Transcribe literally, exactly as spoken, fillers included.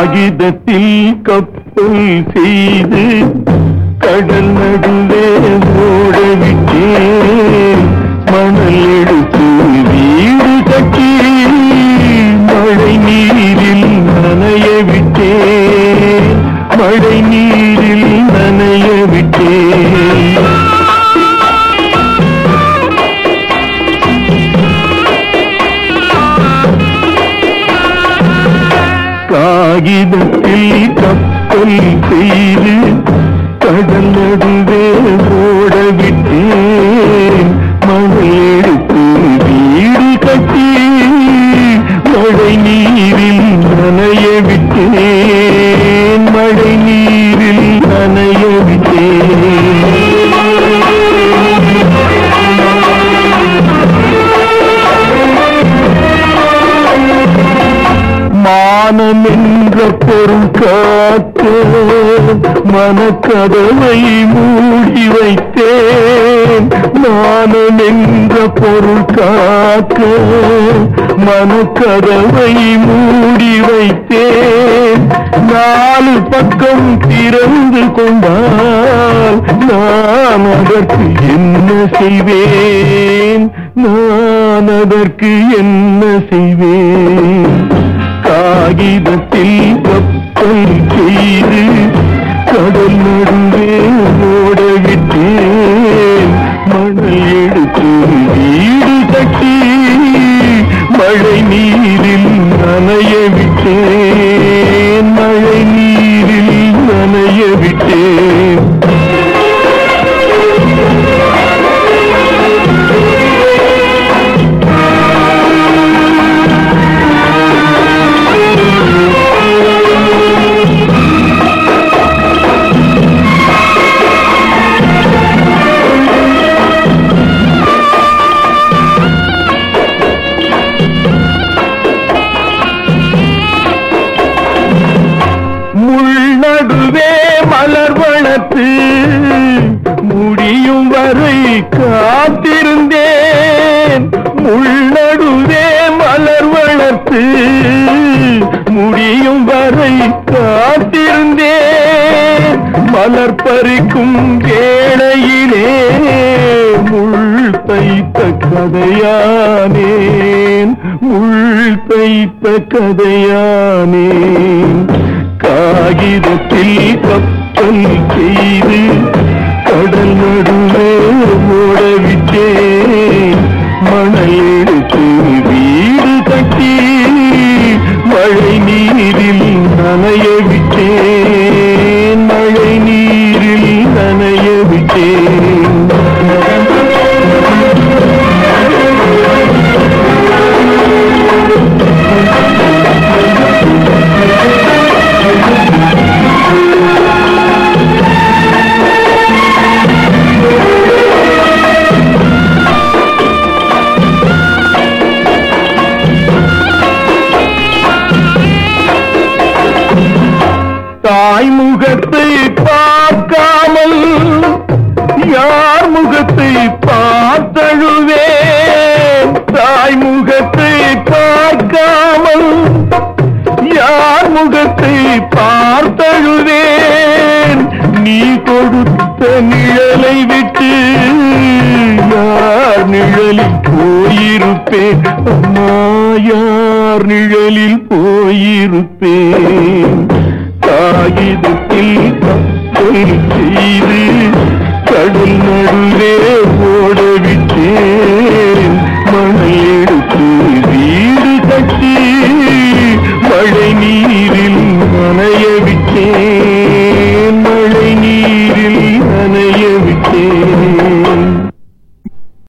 காகிதத்தில் கப்பல் செய்து கடல் நடுவே ஓடவிட்டேன். மணல் எடுத்து வீடு கட்டி மழை நீரில் நனைய விட்டேன். மழை நீரில் நனைய விட்டேன். காகிதத்தில் கப்பல் செய்து கடல் நடுவே ஓடவிட்டேன். மணல் எடுத்து வீடு கட்டி மழை நீரில் நனைய விட்டேன். மழை நீரில் நனைய விட்டேன். மானம் என்ற பொருள் காக்க மனக்கதவை மூடி வைத்தேன். மானம் என்ற பொருள் காக்க மனக்கதவை மூடி வைத்தேன். நாலு பக்கம் திறந்து கொண்டால் நான் அதற்கு என்ன செய்வேன்? நான் அதற்கு என்ன செய்வேன்? காகிதத்தில் கப்பல் செய்து கடல் நடுவே ஓடவிட்டேன். மணல் எடுத்து வீடு கட்டி மழை நீரில் நனைய விட்டேன். மழை நீரில் நனைய விட்டேன். நடுவே மலர் வளர்த்து முடியும் வரை காத்திருந்தேன். முள்நடுவே மலர் வளர்த்து முடியும் வரை காத்திருந்தேன். மலர் பறிக்கும் வேளையிலே முள் தைத்த கதையானேன். முள் தைத்த கதையானேன். காகிதத்தில் கப்பல் செய்து கடல் நடுவே ஓடவிட்டேன். மணல் எடுத்து வீடு கட்டி மழை நீரில் நனைய விட்டேன். மழை நீரில் நனைய விட்டேன். தாய் முகத்தை பார்க்காமல் யார் முகத்தை பார்த்தழுவேன். தாய் முகத்தை பார்க்காமல் யார் முகத்தை பார்த்தழுவேன். நீ கொடுத்த நிழலை விட்டு யார் நிழலில் போயிருப்பேன். அம்மா யார் நிழலில் போயிருப்பேன். காகிதத்தில் கப்பல் செய்து கடல் நடுவே ஓடவிட்டேன். மணல் எடுத்து வீடு கட்டி